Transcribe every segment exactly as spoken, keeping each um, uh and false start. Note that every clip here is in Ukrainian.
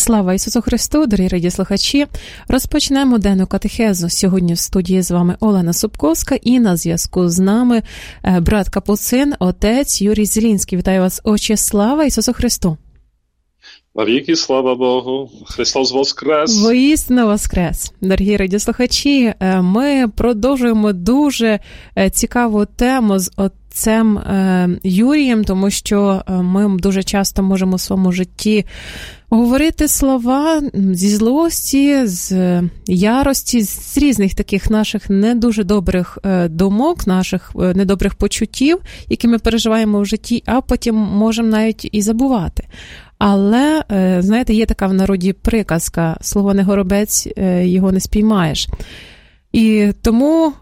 Слава Ісусу Христу, дорогі радіослухачі! Розпочнемо денну катехезу. Сьогодні в студії з вами Олена Собковська і на зв'язку з нами брат Капуцин, отець Юрій Зелінський. Вітаю вас, отче! Слава Ісусу Христу! Навіки, слава Богу! Христос воскрес! Воістину воскрес! Дорогі радіослухачі, ми продовжуємо дуже цікаву тему з отцем Юрієм, тому що ми дуже часто можемо в своєму житті говорити слова зі злості, з ярості, з різних таких наших не дуже добрих думок, наших недобрих почуттів, які ми переживаємо в житті, а потім можемо навіть і забувати. Але, знаєте, є така в народі приказка «Слово не горобець, його не спіймаєш». І тому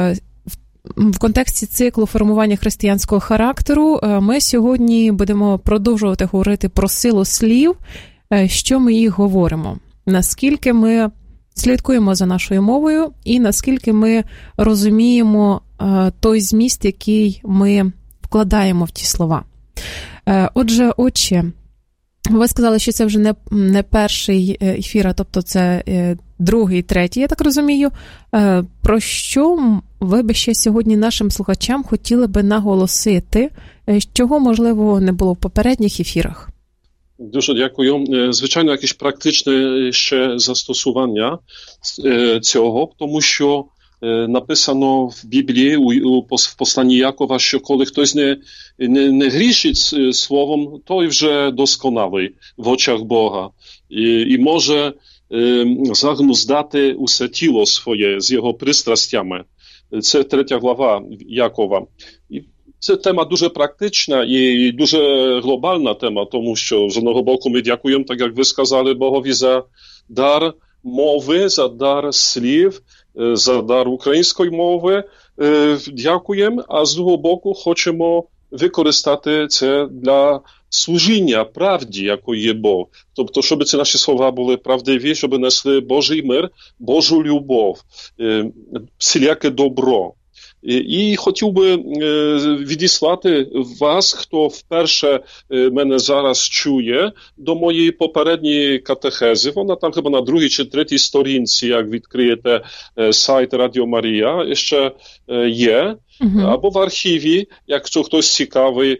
в контексті циклу формування християнського характеру ми сьогодні будемо продовжувати говорити про силу слів, що ми їх говоримо, наскільки ми слідкуємо за нашою мовою і наскільки ми розуміємо той зміст, який ми вкладаємо в ті слова. Отже, отче, ви сказали, що це вже не, не перший ефір, а тобто це другий, третій, я так розумію. Про що ви би ще сьогодні нашим слухачам хотіли би наголосити, чого, можливо, не було в попередніх ефірах? Дуже дякую. Звичайно, якісь практичне ще застосування цього, тому що написано в Біблії, в посланні Якова, що коли хтось не, не, не грішить словом, той вже досконалий в очах Бога. І, і може загнуздати усе тіло своє з його пристрастями. Це третя глава Якова. І це тема дуже практична і дуже глобальна тема, тому що з одного боку ми дякуємо, так як ви сказали, Богові за дар мови, за дар слів, за дар української мови. Дякуємо, а з другого боку хочемо використати це для служіння правді, якою є Бог. Тобто, щоб ці наші слова були правдиві, щоб несли Божий мир, Божу любов, всіляке добро. І хотів би відіслати вас, хто вперше мене зараз чує, до моєї попередньої катехези. Вона там хіба на другій чи третій сторінці, як відкриєте сайт Радіо Марія, ще є. Uh-huh. Або в архіві, якщо хтось цікавий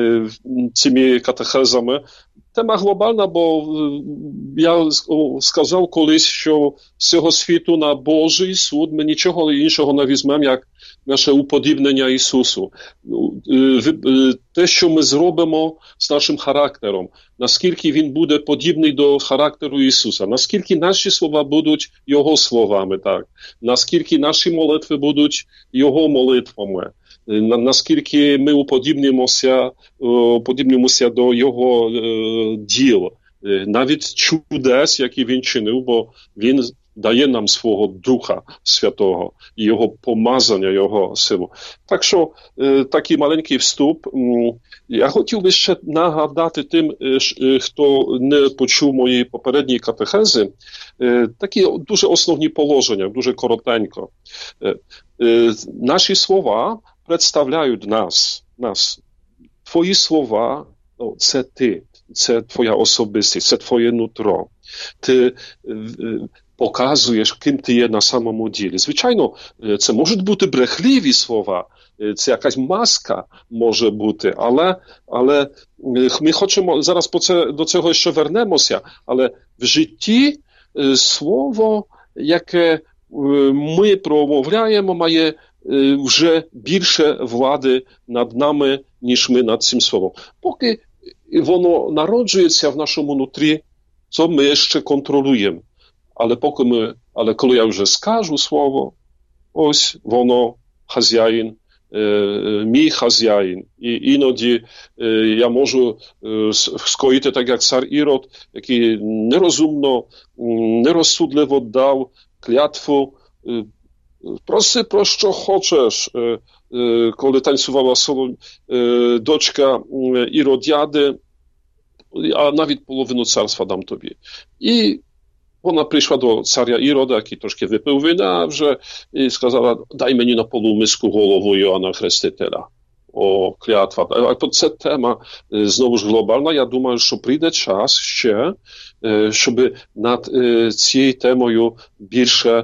цими катехезами. Тема глобальна, бо я сказав колись, що з цього світу на Божий суд ми нічого іншого не візьмемо, як наше уподібнення Ісусу. Те, що ми зробимо з нашим характером, наскільки він буде подібний до характеру Ісуса, наскільки наші слова будуть Його словами, так, наскільки наші молитви будуть Його молитвами, наскільки ми уподібнимося, уподібнимося до Його е, діл, навіть чудес, які Він чинив, бо Він дає нам свого Духа Святого, Його помазання, Його силу. Так що, е, такий маленький вступ. Я хотів би ще нагадати тим, е, хто не почув мої попередні катехези, е, такі дуже основні положення, дуже коротенько. Е, е, наші слова представляють нас, нас. Твої слова – це ти, це твоя особистість, це твоє нутро. Ти е, показуєш, ким ти є на самому ділі. Звичайно, це можуть бути брехливі слова, це якась маска може бути, але, але ми хочемо, зараз по це, до цього ще вернемося, але в житті слово, яке ми промовляємо, має вже більше влади над нами, ніж ми над цим словом. Поки воно народжується в нашому нутрі, то ми ще контролюємо. Але поки ми, але коли я вже скажу слово, ось воно хазяїн, е, мій хазяїн. І іноді е, я можу е, скоїти так, як цар Ірод, який нерозумно, нерозсудливо дав клятву. Е, проси про що хочеш, е, е, коли танцювала соло, е, дочка Іродіади, а навіть половину царства дам тобі. І вона прийшла до царя Ірода, який трошки випив вина вже, і сказала, дай мені на полумиску голову Йоанна Хрестителя. о клятва. А це тема знову ж глобальна. Я думаю, що прийде час ще, щоб над цією темою більше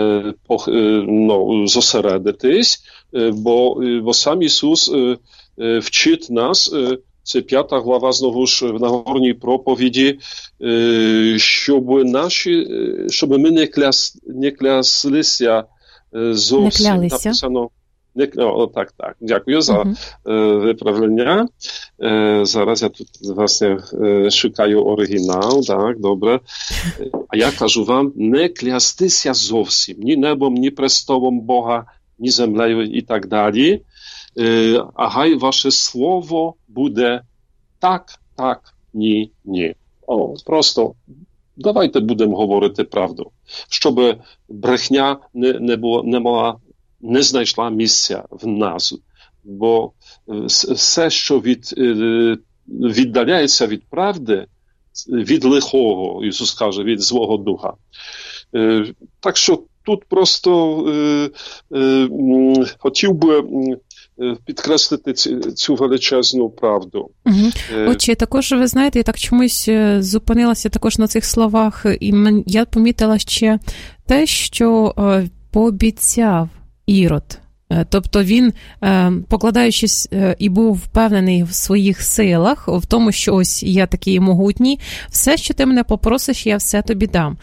ну, зосередитись, бо, бо сам Ісус вчить нас, це п'ята глава знову ж в Нагорній проповіді, щоб наші, щоб ми не, кляс, не кляслися зовсім. Не клялися. Написано, не, о, так, так, дякую за uh-huh. е, виправлення. Е, зараз я тут власне е, шукаю оригінал, так, добре. А я кажу вам, не клястися зовсім, ні небом, ні престолом Бога, ні землею і так далі. Е, а хай ваше слово буде так, так, ні, ні. О, просто давайте будемо говорити правду, щоб брехня не, не, було, не, мала, не знайшла місця в нас. Бо все, що від, віддаляється від правди, від лихого, Ісус каже, від злого духа. Так що тут просто е, е, хотів би підкреслити цю величезну правду. Угу. Отже, також, ви знаєте, я так чомусь зупинилася також на цих словах, і я помітила ще те, що пообіцяв Ірод. Тобто він, покладаючись і був впевнений в своїх силах, в тому, що ось я такий могутній, все, що ти мене попросиш, я все тобі дам.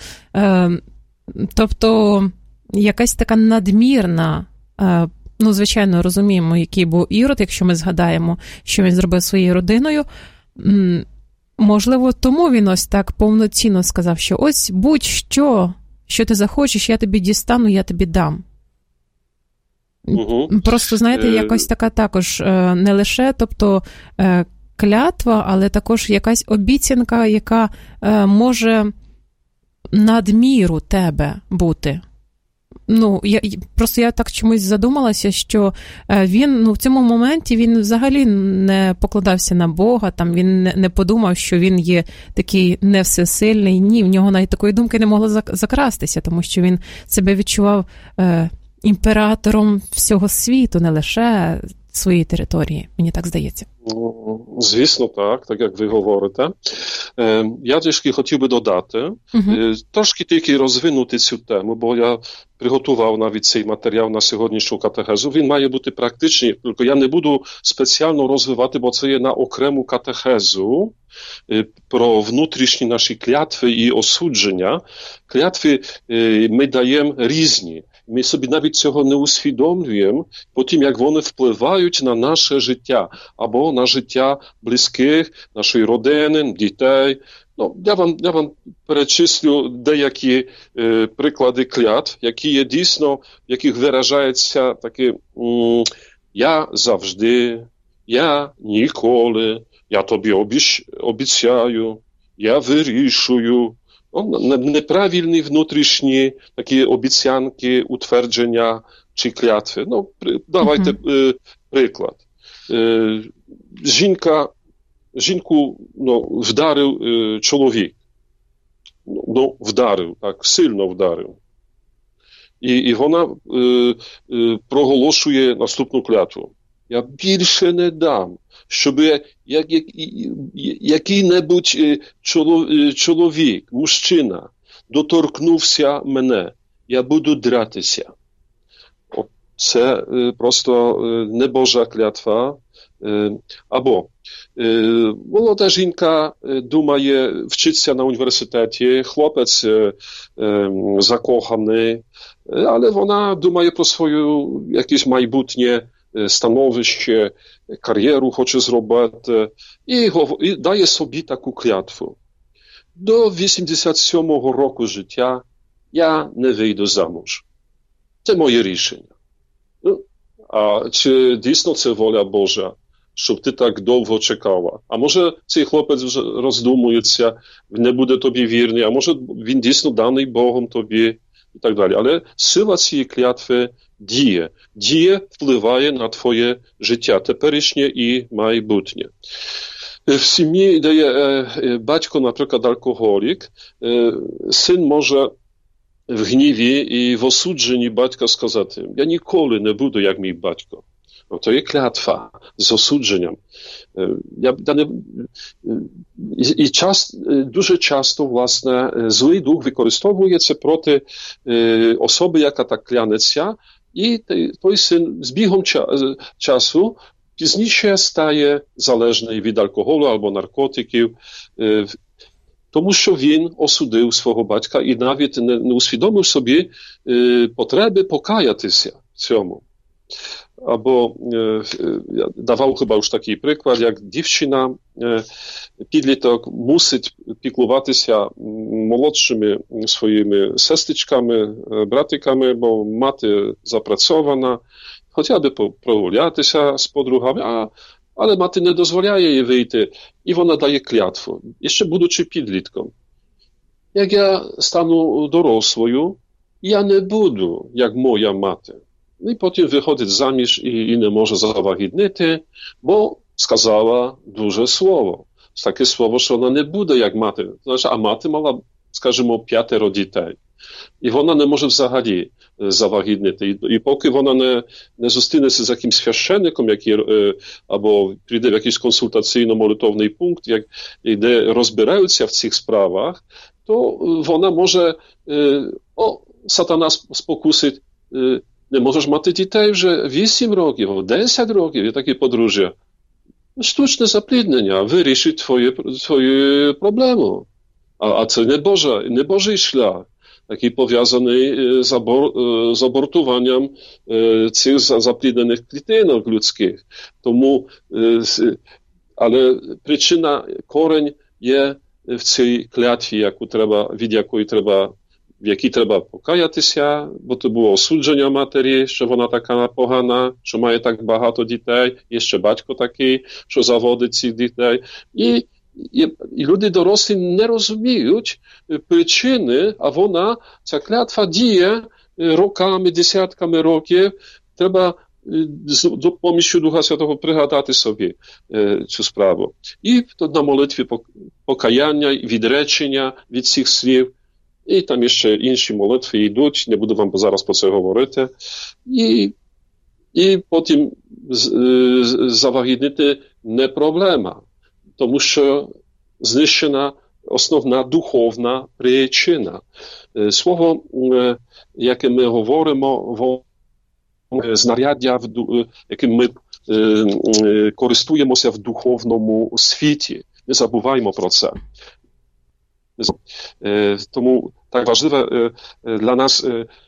Тобто якась така надмірна, ну, звичайно, розуміємо, який був Ірод, якщо ми згадаємо, що він зробив своєю родиною. Можливо, тому він ось так повноцінно сказав, що ось будь-що, що ти захочеш, я тобі дістану, я тобі дам. Угу. Просто, знаєте, якось така також не лише, тобто, клятва, але також якась обіцянка, яка може надміру тебе бути. Ну, я, просто я так чомусь задумалася, що він, ну, в цьому моменті він взагалі не покладався на Бога, там він не, не подумав, що він є такий не всесильний. Ні, в нього навіть такої думки не могло закрастися, тому що він себе відчував е, імператором всього світу, не лише своєї території, мені так здається. Звісно, так, так як ви говорите. Я трішки хотів би додати, uh-huh. трошки тільки розвинути цю тему, бо я приготував навіть цей матеріал на сьогоднішню катехезу. Він має бути практичний, тільки я не буду спеціально розвивати, бо це є на окрему катехезу про внутрішні наші клятви і осудження. Клятви ми даємо різні. Ми собі навіть цього не усвідомлюємо, потім як вони впливають на наше життя, або на життя близьких, нашої родини, дітей. Ну, я вам, я вам перечислю деякі е, приклади клятв, які є дійсно, в яких виражається таке м, «я завжди», «я ніколи», «я тобі обіщ, обіцяю», «я вирішую». Неправильні внутрішні такі обіцянки, утвердження чи клятви. Ну, давайте uh-huh. приклад. Жінка, жінку ну, вдарив чоловік. Ну, вдарив, так, сильно вдарив. І, і вона е, е, проголошує наступну клятву. Я більше не дам, щоб як, як, який-небудь чоловік, мужчина, доторкнувся мене. Я буду дратися. Це просто небожа клятва. Або молода жінка думає вчитися на університеті, хлопець закоханий, але вона думає про своє якесь майбутнє становище, кар'єру хоче зробити і, і дає собі таку клятву. До вісімдесят сьомого року життя я не вийду замуж. Це моє рішення. А чи дійсно це воля Божа, щоб ти так довго чекала? А може цей хлопець вже роздумується, не буде тобі вірний, а може він дійсно даний Богом тобі і так далі. Але сила цієї клятви діє. Діє впливає на твоє життя, теперішнє і майбутнє. В сім'ї, де є батько, наприклад, алкоголік, син може в гніві і в осудженні батька сказати: я ніколи не буду як мій батько. No to jest klятва z osudzeniem. Ja, i, i czas, дуже часто, власне, злий дух використовує це проти особи, яка так клянеться, і той син з бігом часу пізніше стає залежний від алкоголу або наркотиків, тому що він осудив свого батька і навіть не, не усвідомив собі потреби покаятися в цьому. Або я давав хіба już такий приклад, як дівчина, підліток мусить піклуватися молодшими своїми сестричками, братиками, бо мати запрацьована, хоча б прогулятися з подругами, а, але мати не дозволяє їй вийти, і вона дає клятву, ще будучи підлітком. Як я стану дорослою, я не буду, як моя мати. I potem wychodzi zamіж i, i nie może zawahidniti, bo skazała duże słowo. Takie słowo, że ona nie będzie jak mati. Znaczy, a mati mała, скажімо, pięcioro dzieci. I ona nie może взагалі zawahidniti. I, i póki ona nie, nie zostanie z jakimś święcennikiem, jaki, albo przyjdzie w jakiś konsultacyjno-molitowny punkt, jak, gdzie rozbierają się w tych sprawach, to ona może, o, satana spokusić, nie możesz mати дітей вже вісім років, десять років, є такі подружжя. Штучне запліднення вирішить твої, твої проблеми. А, а це не, Божа, не Божий шлях, який пов'язаний з, абор, з абортуванням цих запліднених клітинок людських. Тому, але причина, корень є в цій клятві, яку треба, від якої треба w jakiej trzeba pokajatися, bo to było osudzenia materii, że ona taka pogana, że ma tak багато dzieci, jeszcze батько taki, że zawody tych dzieci. I, i, i ludzie dorosli nie rozumieją przyczyny, a ona, ta klятва dzieje rokami, dziesiątkami roków, trzeba z pomysłu Ducha Świętego przygadać sobie tę sprawę. I to na modlitwie pokajania i відречення від цих слів. І там ще інші молитви йдуть, не буду вам зараз про це говорити. І, і потім завагітнити не проблема, тому що знищена основна духовна причина. Слово, яке ми говоримо, знаряддя, яким ми користуємося в духовному світі. Не забуваймо про це. Тому tak ważne dla nas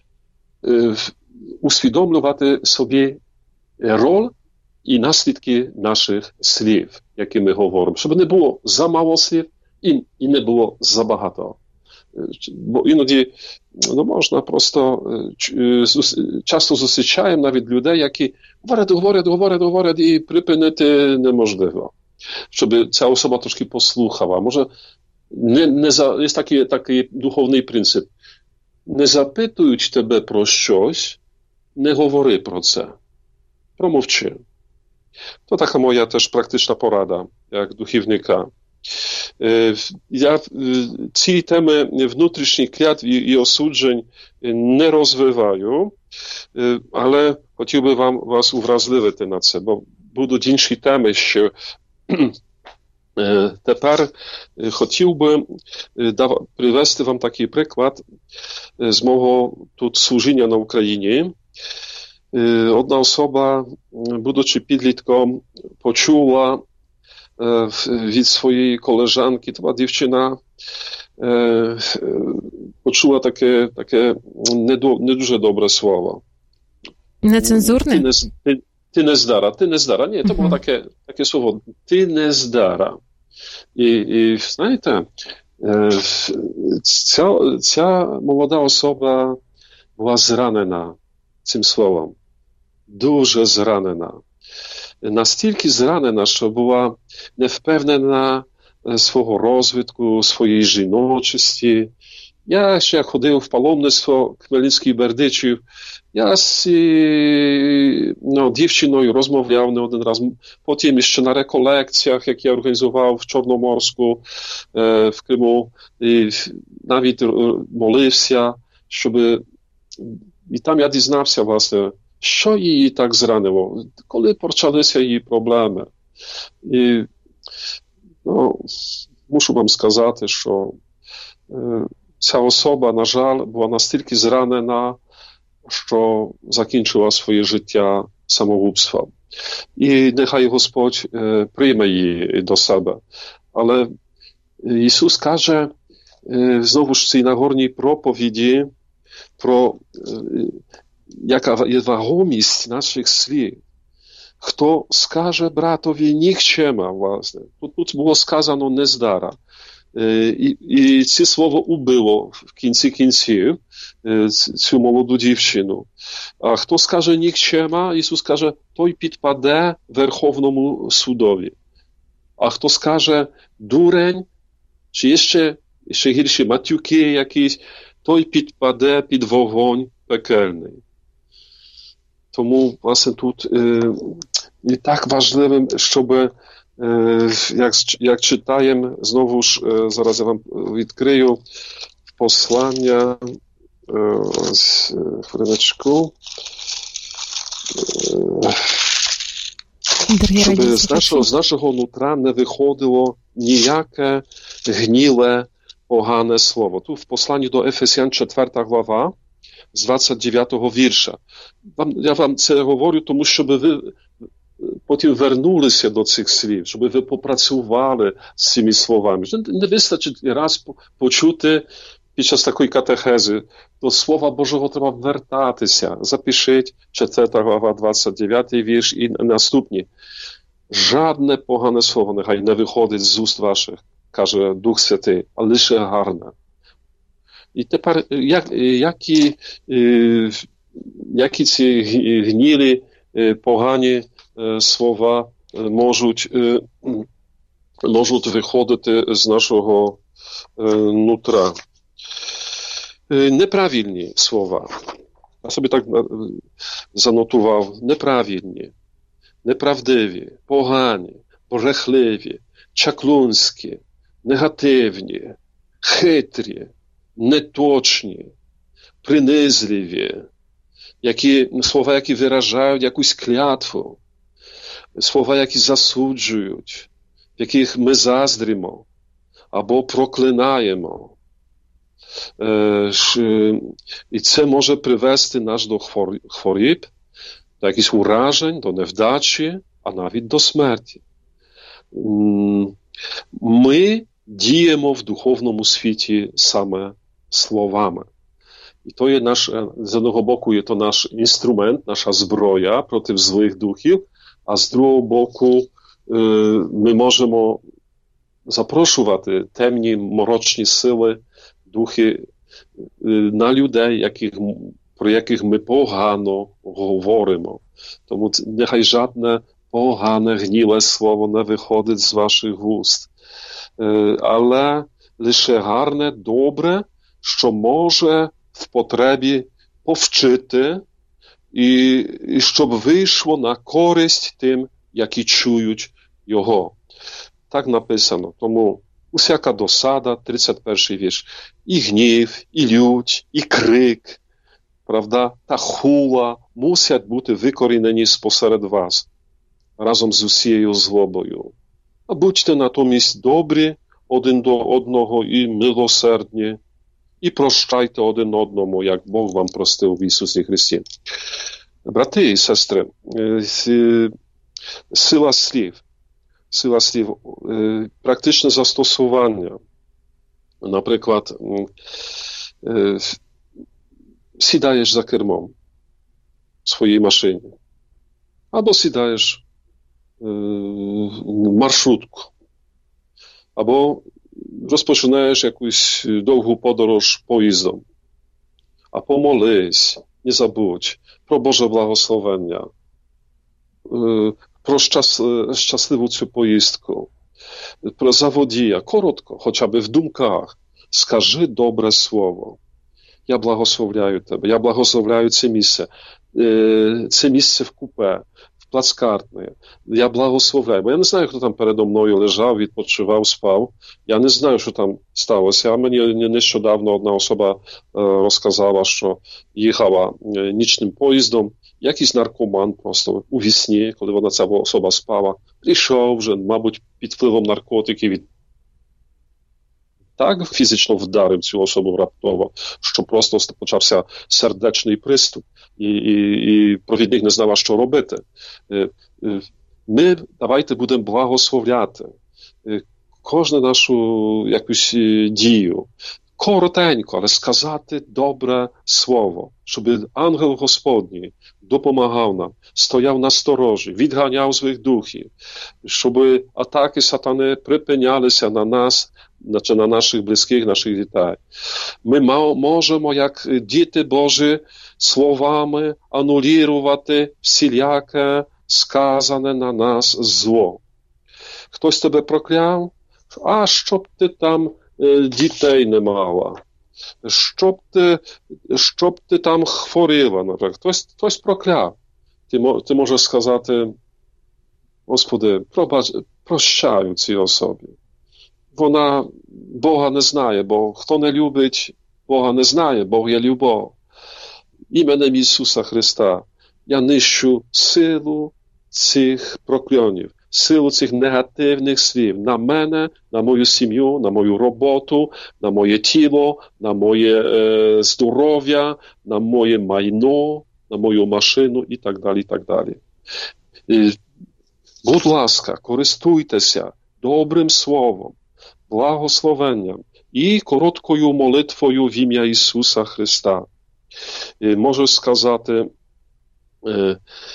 усвідомлювати собі роль і наслідки наших слів, які ми говоримо. Щоб не було за мало слів і, і не було за багато. Бо іноді ну, можна просто, часто зустрічаємо навіть людей, які говорять, говорять, говорять, говорять і припинити неможливо. Щоб ця особа трошки послухала. Може, Не, не за, є такий, такий духовний принцип. Не запитують тебе про щось, не говори про це. Промовчи. To taka moja też praktyczna porada, jak duchownika. Ja ці теми внутрішніх клятв і осуджень не розвиваю, але хотів би вам вас увразливити на це, бо будуть інші теми, що Тепер хотів би привести вам такий приклад з мого тут служіння на Україні. Одна особа, будучи підлітком, почула від своєї колежанки, та дівчина, почула таке, таке не, до, не дуже добре слово. Нецензурне? Ти не, ти, Ty nie zdara, ty nie zdara. Nie, to było takie, takie słowo. Ty nie zdara. I, i знаєте, ця, ця молода особа була зранена цим словом. Дуже зранена. Настільки зранена, що була не впевнена свого розвитку, своєї жіночості. Я ще ходив в паломництво Хмельницький Бердичів. Я з no, дівчиною розмовляв не один раз. Потім ще на реколекціях, які я організував в Чорноморську, в Криму, і навіть молився, щоб... І там я дізнався, власне, Що її так зранило? Коли почалися її проблеми? І, ну, мушу вам сказати, що е, ця особа, на жаль, була настільки зранена, що закінчила своє життя самогубством. І нехай Господь е, прийме її до себе. Але Ісус каже, е, знову ж в цій Нагорній проповіді, про е, яка є вагомість наших слів. Хто скаже братові нікчема, власне. Тут, тут було сказано нездара. Е, і, і це слово убило в кінці кінців е, цю молоду дівчину. А хто скаже нікчема, Ісус каже, той підпаде Верховному судові. А хто скаже дурень, чи ще, ще гірші матюки якісь, той підпаде під вогонь пекельний. Тому, власне, тут е, і так важливим, щоб, е, як, як читаємо, знову ж, е, зараз я вам відкрию послання, е, хвилиночку, е, щоб з нашого, з нашого нутра не виходило ніяке гніле, pogane słowo. Tu w posłaniu do Efesjan czwarta глава, z двадцять дев'ятого wiersza. Wam, ja wam це говорю, тому щоб ви потім вернулися до цих слів, щоб ви попрацювали з цими словами. Не вистачить раз почути під час такої катехези. До Слова Божого треба вертатися. Запишіть четверта глава, двадцять дев'ятий вірш і наступні. Жадне погане слово нехай не виходить з уст ваших, каже Дух Святий, а лише гарне. І тепер, як, які, які ці гнілі, погані слова можуть, можуть виходити з нашого нутра? Неправильні слова. Я собі так занотував. Неправильні, неправдиві, погані, брехливі, чаклунські, негативні, хитрі, неточні, принизливі, які, слова, які виражають якусь клятву, слова, які засуджують, в яких ми заздримо або проклинаємо. І це може привести нас до хворіб, до якихось уражень, до невдачі, а навіть до смерті. Ми діємо в духовному світі саме словами. І то є наш, з одного боку, є то наш інструмент, наша зброя проти злих духів, а з другого боку ми можемо запрошувати темні, морочні сили, духи на людей, яких, про яких ми погано говоримо. Тому нехай жодне погане, гніле слово не виходить з ваших вуст. Але лише гарне, добре, що може в потребі повчити і, і щоб вийшло на користь тим, які чують його. Так написано. Тому усяка досада, тридцять перший вірш, і гнів, і лють, і крик, правда, та хула мусять бути викорінені спосеред вас, разом з усією злобою. А будьте натомість добрі один до одного і милосердні, і прощайте один одному, як Бог вам простив в Ісусі Христі. Брати і сестри, сила слів, сила слів, практичне застосування. Наприклад, сідаєш за кермом в своїй машині, або сідаєш в маршрутку, або розпочинаєш якусь довгу подорож поїздом. А помолись, не забудь про Боже благословення, про щас, щасливу цю поїздку, про заводія, коротко, хоча б в думках, скажи добре слово. Я благословляю тебе, я благословляю це місце, це місце в купе, в плацкартні. Я благословляю, бо я не знаю, хто там передо мною лежав, відпочивав, спав. Я не знаю, що там сталося. А мені нещодавно одна особа розказала, що їхала нічним поїздом Jakiś narkoman просто у вісні, коли вона ця особа спала, прийшов вже, мабуть, під впливом наркотиків і так фізично вдарив цю особу раптово, що просто почався сердечний приступ, і, і, і провідник не знав, що робити. Ми давайте будемо благословляти кожну нашу якусь дію. Коротенько, але сказати добре слово, щоб ангел Господній допомагав нам, стояв на сторожі, відганяв злих духів, щоб атаки сатани припинялися на нас, чи на наших близьких, наших дітей. Ми можемо, як діти Божі, словами анулірувати всіляке сказане на нас зло. Хтось тебе прокляв, а щоб ти там дітей не мала, щоб ти, щоб ти там хворіла, наприклад. Хтось, хтось прокляв. Ти, ти можеш сказати, Господи, пробач, прощаю цій особі. Вона Бога не знає, бо хто не любить, Бога не знає, Бог є любов. Іменем Ісуса Христа я нищу силу цих прокльонів, силу цих негативних слів на мене, на мою сім'ю, на мою роботу, на моє тіло, на моє е, здоров'я, на моє майно, на мою машину і так далі, і так далі. І, будь ласка, користуйтеся добрим словом, благословенням і короткою молитвою в ім'я Ісуса Христа. І можу сказати, е, е,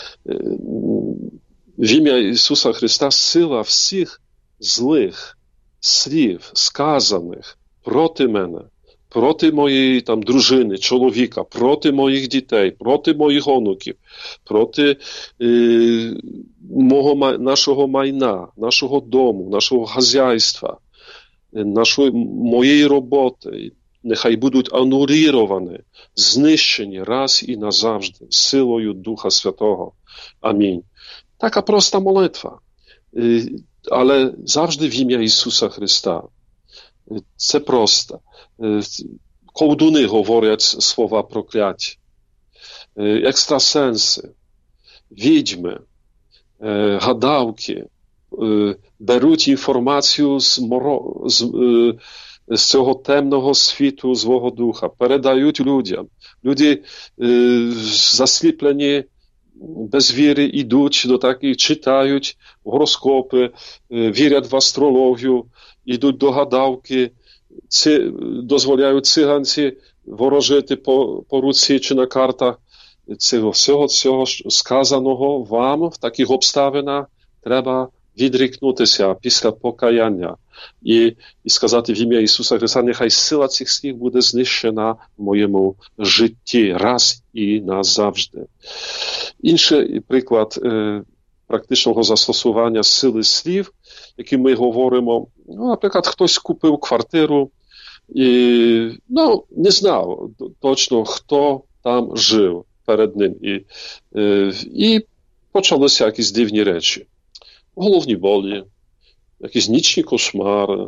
в ім'я Ісуса Христа сила всіх злих слів, сказаних проти мене, проти моєї там дружини, чоловіка, проти моїх дітей, проти моїх онуків, проти е, мого, нашого майна, нашого дому, нашого хазяйства, нашої, моєї роботи, нехай будуть ануліровані, знищені раз і назавжди силою Духа Святого. Амінь. Така проста молитва, але завжди в ім'я Ісуса Христа. Це просто. Колдуни говорять слова прокляті, екстрасенси, відьми, гадавки беруть інформацію з, моро, з, з цього темного світу злого духа, передають людям. Люди засліплені без віри йдуть до таких, читають гороскопи, вірять в астрологію, йдуть до гадавки, ці, дозволяють циганці ворожити по, по руці чи на картах. Цього всього, всього сказаного вам в таких обставинах треба відрікнутися після покаяння і, і сказати в ім'я Ісуса Христа, нехай сила цих слів буде знищена в моєму житті раз і назавжди. Інший приклад е, практичного застосування сили слів, які ми говоримо, ну, наприклад, хтось купив квартиру і ну, не знав точно, хто там жив перед ним. І, е, і почалися якісь дивні речі. Головні болі, якісь нічні кошмари,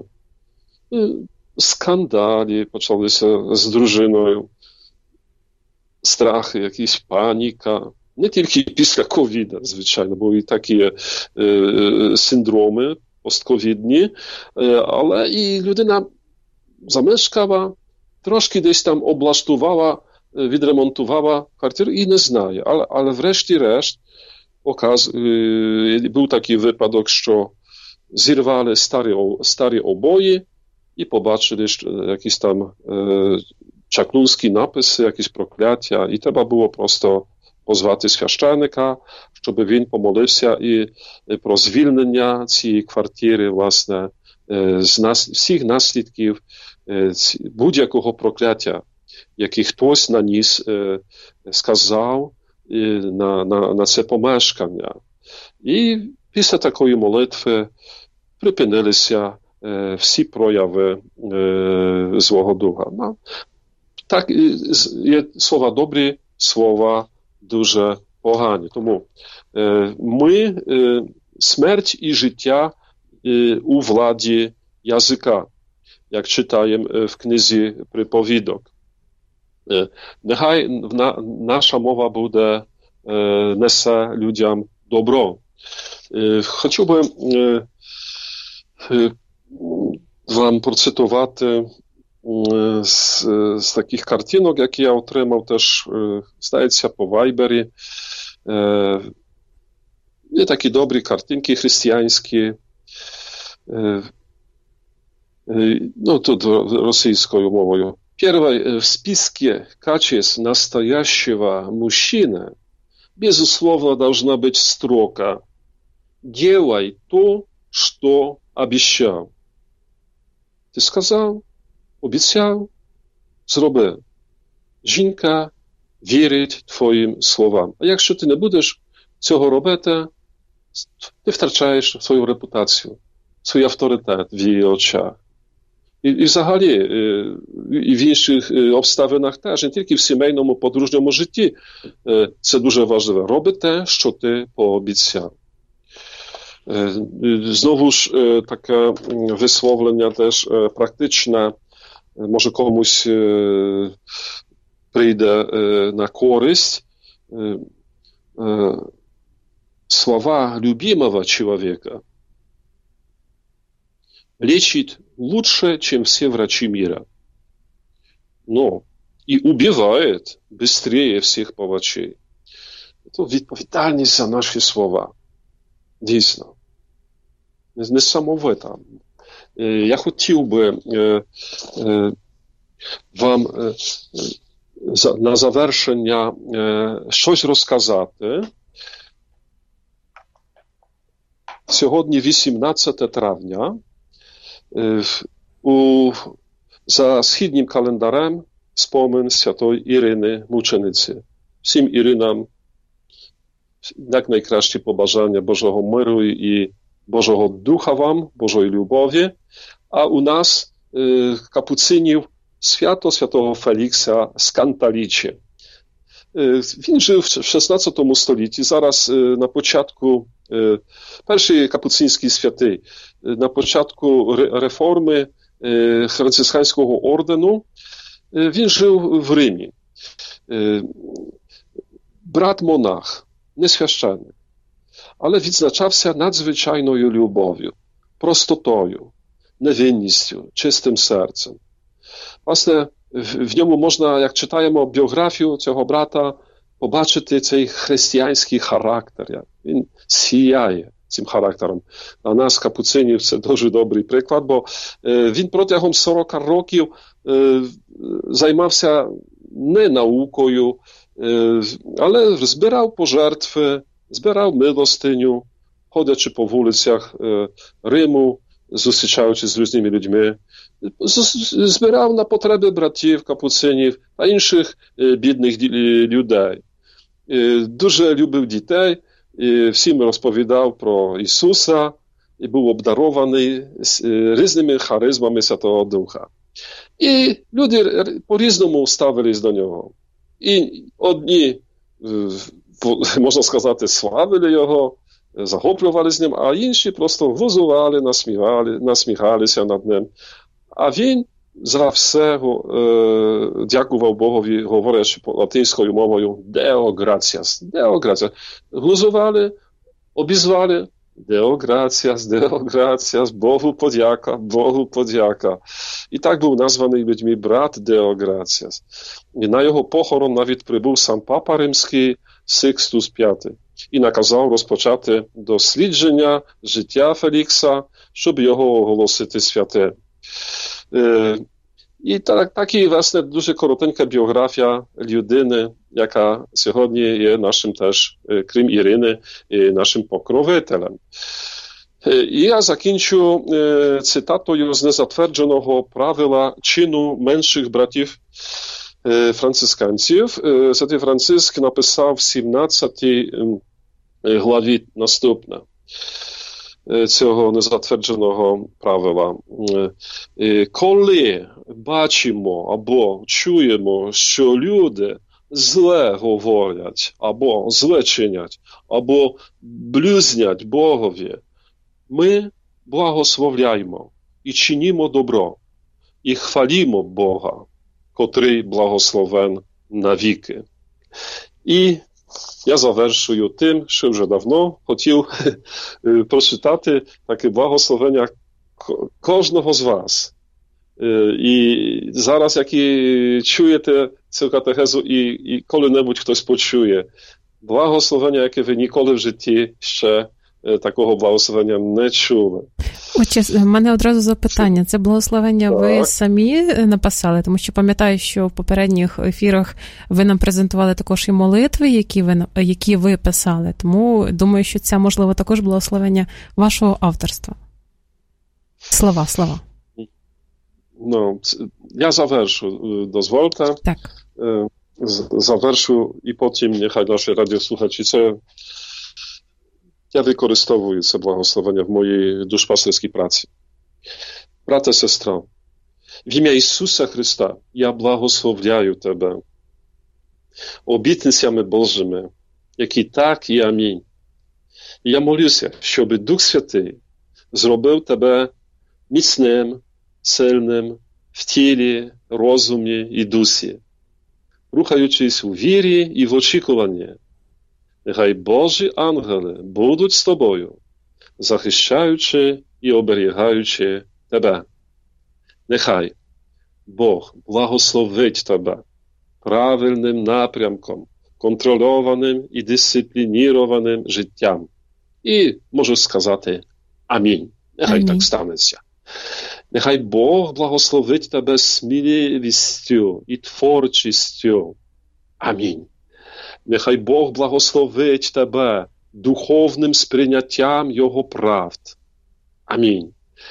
скандалі почалися з дружиною, страхи, якісь паніка. Не тільки після ковіда, звичайно, бо і такі е, синдроми постковідні, е, але і людина замешкала, трошки десь там облаштувала, відремонтувала квартиру і не знає. Але, але врешті-решт Okaz, yy, był taki wypadek, że zirwali stare, stare oboje i pobaczyli jakieś tam yy, czakluńskie napisy, jakieś prokляття, i trzeba było prosto pozwać święcennika, żeby він помолився і про звільнення цієї квартири, власне, з нас, всіх наслідків будь-якого прокляття, яке хтось наніс, сказав, Na, na, na це помешкання. І після такої молитви припинилися е, всі прояви е, злого духа. Ну, так, є слова добрі, слова дуже погані. Тому е, ми, е, смерть і життя е, у владі язика, як читаємо в книзі приповідок. Нехай наша мова буде несе людям добро. Хотів би вам процитувати з, з таких картинок, які я отримав теж, здається, по Вайбері. Є такі добрі картинки християнські. Ну, тут російською мовою. Первое, в списке качеств настоящего мужчины, безусловно, должна быть строка «Делай то, что обещал». Ти сказав, обіцяв, зроби. Жінка вірить твоїм словам. А якщо ти не будеш цього робити, ти втрачаєш свою репутацію, свій авторитет в її очах. І, і взагалі, і в інших обставинах теж, не тільки в сімейному, подружньому житті, це дуже важливо. Роби те, що ти пообіцяв. Знову ж таке висловлення теж практичне, може комусь прийде на користь. Слова любимого человека лечит лучше, чем все врачи мира. Но и убивает быстрее всех палачей. Это відповідальність за наші слова. Дійсно. Несамовита. Я хотів би вам на завершення щось розказати. Сьогодні вісімнадцяте травня. У, за східнім календарем спомин святої Ірини Мучениці. Всім Іринам як найкращі побажання Божого миру і Божого Духа вам, Божої любові. А у нас е, капуцинів свято святого Фелікса з Канталічі. Е, він жив в шістнадцятому столітті, зараз е, на початку, е, перший капуцинський святий, е, на початку реформи е, францисканського ордену, е, він жив в Римі. Е, брат-монах, не священник, але відзначався надзвичайною любов'ю, простотою, невинністю, чистим серцем. Власне, в ньому можна, як читаємо біографію цього брата, побачити цей християнський характер. Він сіяє цим характером. А нас, капуцинів, це дуже добрий приклад, бо він протягом сорок років займався не наукою, але збирав пожертви, збирав милостиню, ходячи по вулицях Риму, зустрічаючись з різними людьми, збирав на потреби братів, капуцинів та інших бідних людей. Дуже любив дітей, всім розповідав про Ісуса і був обдарований різними харизмами Святого Духа. І люди по-різному ставились до нього. І одні, можна сказати, славили його, захоплювали з ним, а інші просто глузували, насміхали, насміхалися над ним. А він за все е, дякував Богові, говорячи латинською мовою «Deo gratias», «Deo gratias». Глузували, обізвали «Deo gratias», «Deo gratias», Богу подяка, Богу подяка. І так був названий людьми брат «Deo gratias». І на його похорон навіть прибув сам папа римський Сикстус п'ятий і наказав розпочати дослідження життя Фелікса, щоб його оголосити святим. Е, і так, такі, власне, дуже коротенька біографія людини, яка сьогодні є нашим теж, крім Ірини, і нашим покровителем. Е, і я закінчу е, цитатою з незатвердженого правила чину менших братів е, францисканців. Е, Святий Франциск написав в сімнадцятій е, главі наступне цього незатвердженого правила. Коли бачимо або чуємо, що люди зле говорять, або зле чинять, або блюзнять Богові, ми благословляємо і чинімо добро, і хвалімо Бога, котрий благословен навіки. І Я завершую тим, що вже давно хотів прочитати таке благословення кожного з вас. І зараз, як і чуєте цю катехезу, і, і коли-небудь хтось почує, благословення, яке ви ніколи в житті ще такого благословення не чули. Отче, в мене одразу запитання. Це благословення так. ви самі написали? Тому що пам'ятаю, що в попередніх ефірах ви нам презентували також і молитви, які ви, які ви писали. Тому думаю, що це, можливо, також благословення вашого авторства. Слова, слова. No, ja zawerszę, dozwolę. Tak. Zawerszę i potem niechaj nasze radiosłuchacze, ja wykorzystowuję te błogosławienia w mojej duszpasterskiej pracy. Brate, sestra, w imię Jezusa Chrysta ja błogosławię Ciebie obietnicami Bożymi, jak i tak i amin. I ja modlę się, żeby Duch Święty zrobił Ciebie mocnym, сильним в тілі, розумі і дусі, рухаючись у вірі і в очікуванні. Нехай Божі ангели будуть з тобою, захищаючи і оберігаючи тебе. Нехай Бог благословить тебе правильним напрямком, контрольованим і дисциплінірованим життям. І можу сказати амінь. Нехай амінь. Так станеться. Нехай Бог благословить тебе сміливістю і творчістю. Амінь. Нехай Бог благословить тебе духовним сприйняттям Його правд. Амінь.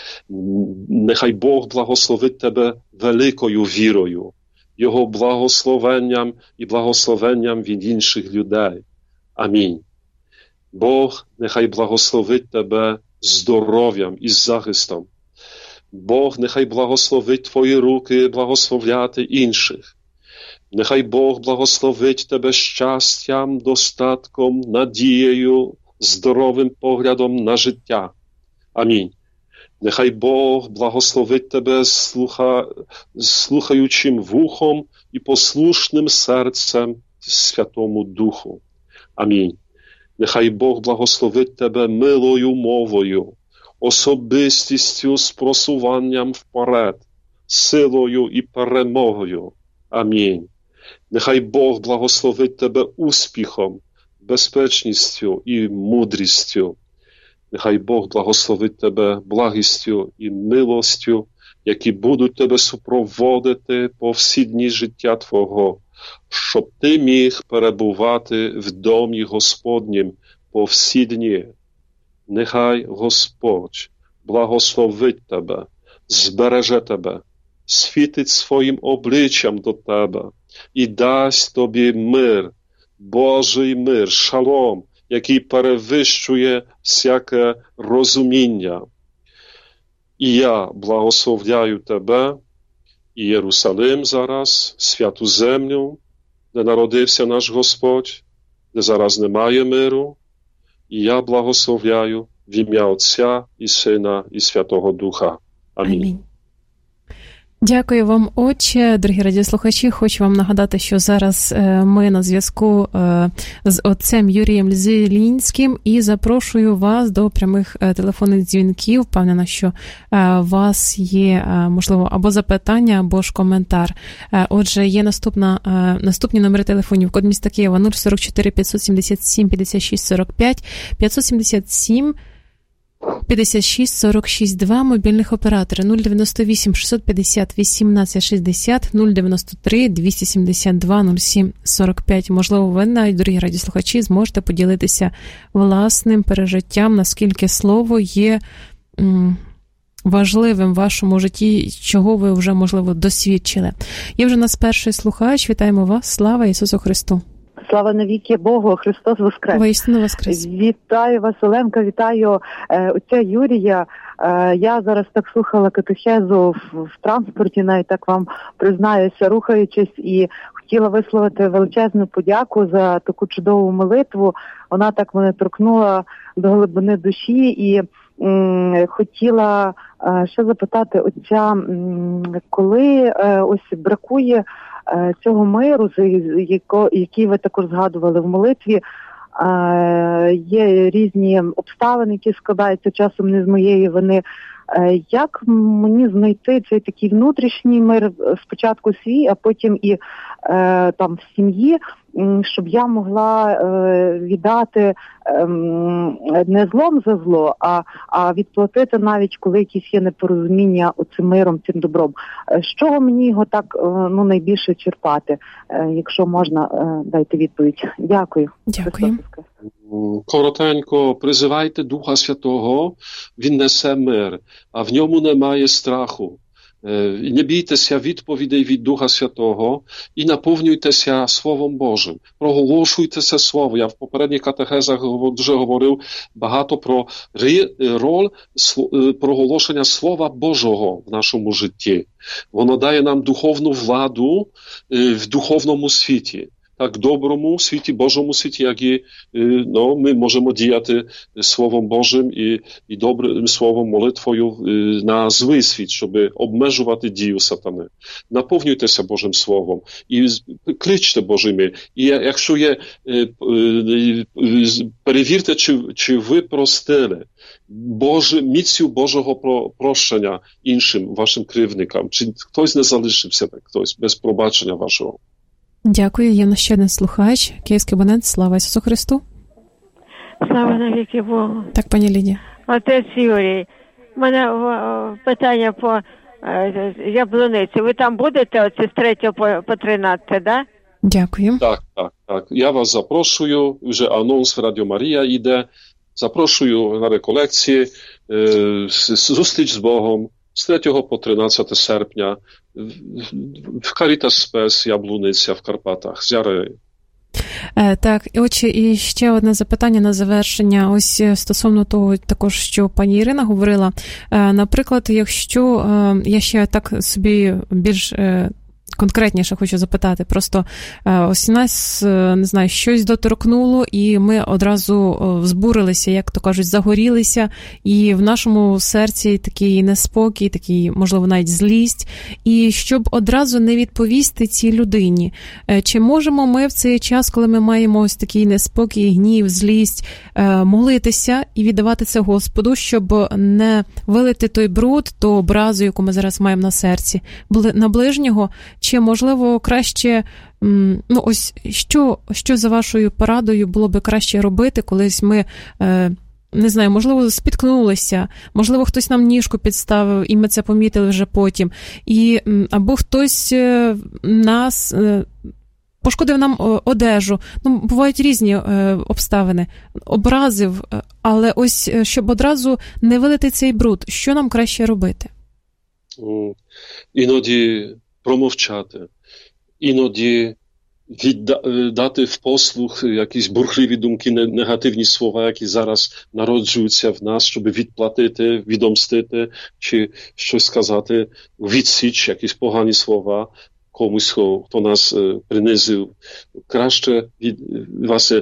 Нехай Бог благословить тебе великою вірою, Його благословенням і благословенням від інших людей. Амінь. Бог нехай благословить тебе здоров'ям і захистом. Бог нехай благословить твої руки благословляти інших. Нехай Бог благословить тебе щастям, достатком, надією, здоровим поглядом на життя. Амінь. Нехай Бог благословить тебе слуха... слухаючим вухом і послушним серцем Святому Духу. Амінь. Нехай Бог благословить тебе милою мовою, особистістю з просуванням вперед, силою і перемогою. Амінь. Нехай Бог благословить тебе успіхом, безпечністю і мудрістю. Нехай Бог благословить тебе благістю і милостю, які будуть тебе супроводити по всі дні життя твого, щоб ти міг перебувати в домі Господнім по всі дні. Нехай Господь благословить тебе, збереже тебе, світить своїм обличчям до тебе і дасть тобі мир, Божий мир, шалом, який перевищує всяке розуміння. І я благословляю тебе, і Єрусалим зараз, святу землю, де народився наш Господь, де зараз немає миру, і я благословляю в ім'я Отця і Сина і Святого Духа. Амінь. Амінь. Дякую вам, Отче. Дорогі радіослухачі, хочу вам нагадати, що зараз ми на зв'язку з отцем Юрієм Зелінським і запрошую вас до прямих телефонних дзвінків. Впевнена, що у вас є, можливо, або запитання, або ж коментар. Отже, є наступна, наступні номери телефонів. Код міста Києва нуль сорок чотири п'ятсот сімдесят сім п'ятдесят шість сорок п'ять, п'ятсот сімдесят сім п'ятдесят шість сорок шість два, мобільних оператори нуль дев'яносто вісім шістсот п'ятдесят вісімнадцять шістдесят, нуль дев'яносто три двісті сімдесят два нуль сім сорок п'ять. Можливо, ви навіть, дорогі радіослухачі, зможете поділитися власним пережиттям, наскільки слово є м, важливим в вашому житті, чого ви вже, можливо, досвідчили. Є вже у нас перший слухач. Вітаємо вас. Слава Ісусу Христу! Слава навіки Богу, Христос воскрес. Воістину воскрес. Вітаю вас, Оленка, вітаю е, отця Юрія. Е, я зараз так слухала катехезу в, в транспорті, навіть так вам признаюся, рухаючись, і хотіла висловити величезну подяку за таку чудову молитву. Вона так мене торкнула до глибини душі і м, хотіла е, ще запитати отця, м, коли е, ось бракує цього миру, який ви також згадували в молитві, є різні обставини, які складаються часом не з моєї вини. Як мені знайти цей такий внутрішній мир, спочатку свій, а потім і там в сім'ї, щоб я могла віддати не злом за зло, а, а відплатити навіть, коли якісь є непорозуміння оцим миром, цим добром. З чого мені його так ну, найбільше черпати? Якщо можна, дайте відповідь. Дякую. Дякую. Коротенько, призивайте Духа Святого, Він несе мир, а в ньому немає страху. Не бійтеся відповідей від Духа Святого і наповнюйтеся Словом Божим. Проголошуйтеся Слово. Я в попередніх катехезах вже говорив багато про роль проголошення Слова Божого в нашому житті. Воно дає нам духовну владу в духовному світі. Так доброму світі, Божому світі, як і no, ми можемо діяти Словом Божим і, і добрим словом, молитвою на злий світ, щоб обмежувати дію сатани. Наповнюйтеся Божим Словом і кличте Божими. І якщо є, перевірте, чи, чи ви простили Боже, міцю Божого прощення іншим вашим кривдникам, чи хтось не залишився, хтось без пробачення вашого. Дякую. Є на ще один слухач. Київський абонент. Слава Ісусу Христу. Слава навіки Богу. Так, пані Лідія. Отець Юрій, у мене питання по Яблуниці. Ви там будете оце з третього по тринадцяте, да? Дякую. Так, так, так. Я вас запрошую. Вже анонс в Радіо Марія йде. Запрошую на реколекції. Зустріч з Богом з третього по тринадцяте серпня в Caritas Spes Яблуниця в Карпатах. Зяри. Так, і отже, і ще одне запитання на завершення. Ось стосовно того, також, що пані Ірина говорила. Наприклад, якщо я ще так собі більш конкретніше хочу запитати, просто ось нас, не знаю, щось доторкнуло, і ми одразу збурилися, як то кажуть, загорілися, і в нашому серці такий неспокій, такий, можливо, навіть злість, і щоб одразу не відповісти цій людині. Чи можемо ми в цей час, коли ми маємо ось такий неспокій, гнів, злість, молитися і віддавати це Господу, щоб не вилити той бруд, ту образу, яку ми зараз маємо на серці, на ближнього? Чи, можливо, краще, ну ось, що, що за вашою порадою було би краще робити, колись ми, е, не знаю, можливо, спіткнулися, можливо, хтось нам ніжку підставив, і ми це помітили вже потім, і, або хтось е, нас е, пошкодив нам одежу, ну, бувають різні е, обставини, образив, але ось, щоб одразу не вилити цей бруд, що нам краще робити? Іноді промовчати, іноді віддати в послух якісь бурхливі думки, негативні слова, які зараз народжуються в нас, щоб відплатити, відомстити, чи щось сказати, відсіч, якісь погані слова комусь, хто нас принизив. Краще від, власне,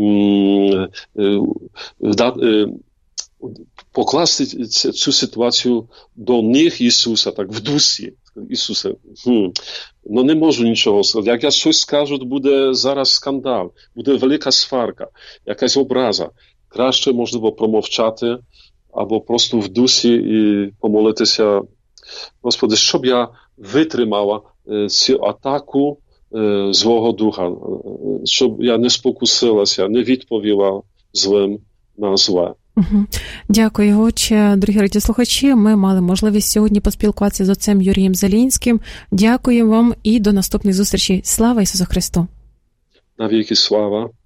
покласти цю ситуацію до них Ісуса, так, в дусі. Ісусе, хм, ну не можу нічого сказати. Як я щось скажу, то буде зараз скандал, буде велика сварка, якась образа. Краще, можливо, промовчати або просто в дусі і помолитися. Господи, щоб я витримала е, цю атаку е, злого духа, е, щоб я не спокусилася, не відповіла злим на зле. Угу. Дякую, отче. Дорогі радіослухачі, ми мали можливість сьогодні поспілкуватися з отцем Юрієм Зелінським. Дякую вам і до наступних зустрічей. Слава Ісусу Христу! Навіки слава!